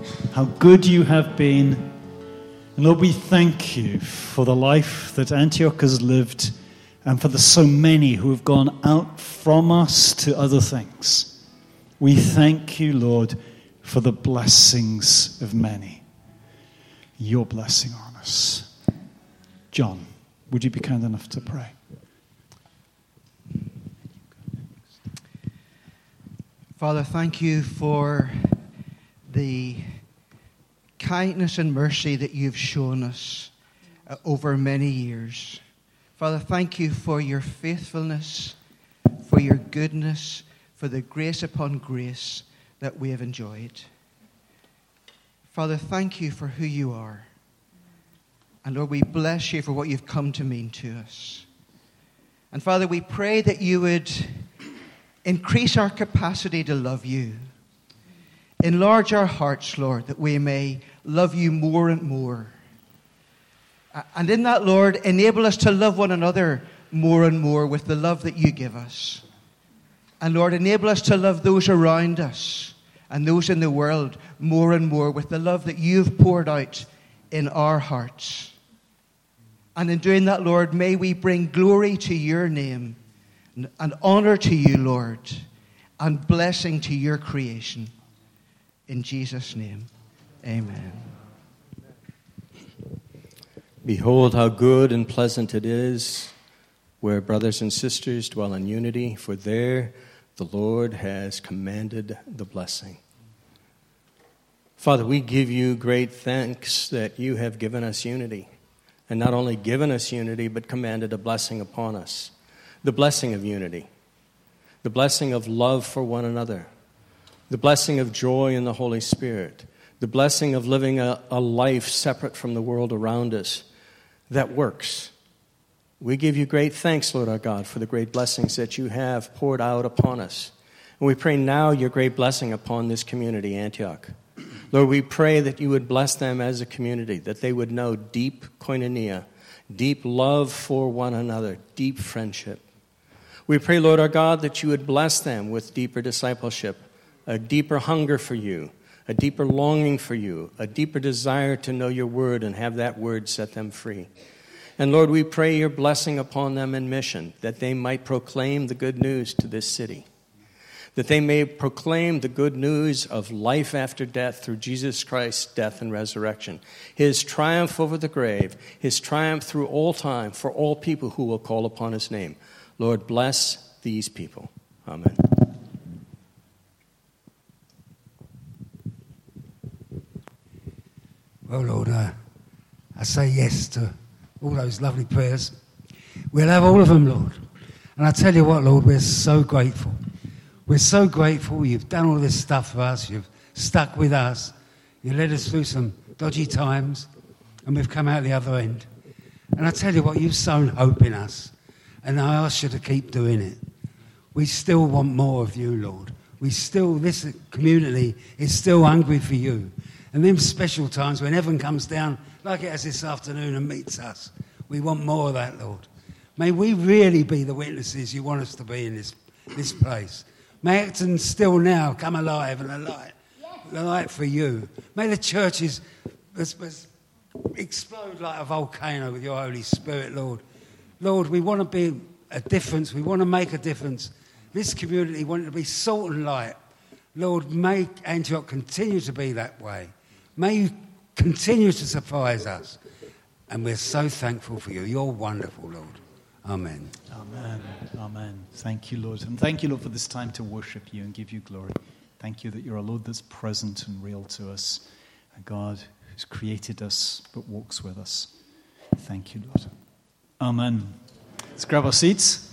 how good you have been. And Lord, we thank you for the life that Antioch has lived and for the so many who have gone out from us to other things. We thank you, Lord, for the blessings of many. Your blessing on us. John, would you be kind enough to pray? Father, thank you for the kindness and mercy that you've shown us over many years. Father, thank you for your faithfulness, for your goodness, for the grace upon grace that we have enjoyed. Father, thank you for who you are. And Lord, we bless you for what you've come to mean to us. And Father, we pray that you would increase our capacity to love you. Enlarge our hearts, Lord, that we may love you more and more. And in that, Lord, enable us to love one another more and more with the love that you give us. And Lord, enable us to love those around us and those in the world more and more with the love that you've poured out in our hearts. And in doing that, Lord, may we bring glory to your name and honor to you, Lord, and blessing to your creation. In Jesus' name, amen. Behold how good and pleasant it is where brothers and sisters dwell in unity, for there the Lord has commanded the blessing. Father, we give you great thanks that you have given us unity, and not only given us unity, but commanded a blessing upon us. The blessing of unity, the blessing of love for one another, the blessing of joy in the Holy Spirit, the blessing of living a life separate from the world around us that works. We give you great thanks, Lord our God, for the great blessings that you have poured out upon us. And we pray now your great blessing upon this community, Antioch. Lord, we pray that you would bless them as a community, that they would know deep koinonia, deep love for one another, deep friendship. We pray, Lord our God, that you would bless them with deeper discipleship, a deeper hunger for you, a deeper longing for you, a deeper desire to know your word and have that word set them free. And Lord, we pray your blessing upon them in mission, that they might proclaim the good news to this city, that they may proclaim the good news of life after death through Jesus Christ's death and resurrection, his triumph over the grave, his triumph through all time for all people who will call upon his name. Lord, bless these people. Amen. Well, Lord, I say yes to all those lovely prayers. We'll have all of them, Lord. And I tell you what, Lord, we're so grateful. We're so grateful you've done all this stuff for us. You've stuck with us. You led us through some dodgy times, and we've come out the other end. And I tell you what, you've sown hope in us. And I ask you to keep doing it. We still want more of you, Lord. This community is still hungry for you. And them special times when heaven comes down, like it has this afternoon, and meets us, we want more of that, Lord. May we really be the witnesses you want us to be in this place. May Acton still now come alive and a light for you. May the churches explode like a volcano with your Holy Spirit, Lord. Lord, we want to be a difference. We want to make a difference. This community wants to be salt and light. Lord, make Antioch continue to be that way. May you continue to surprise us. And we're so thankful for you. You're wonderful, Lord. Amen. Amen. Amen. Thank you, Lord. And thank you, Lord, for this time to worship you and give you glory. Thank you that you're a Lord that's present and real to us. A God who's created us but walks with us. Thank you, Lord. Amen. Let's grab our seats.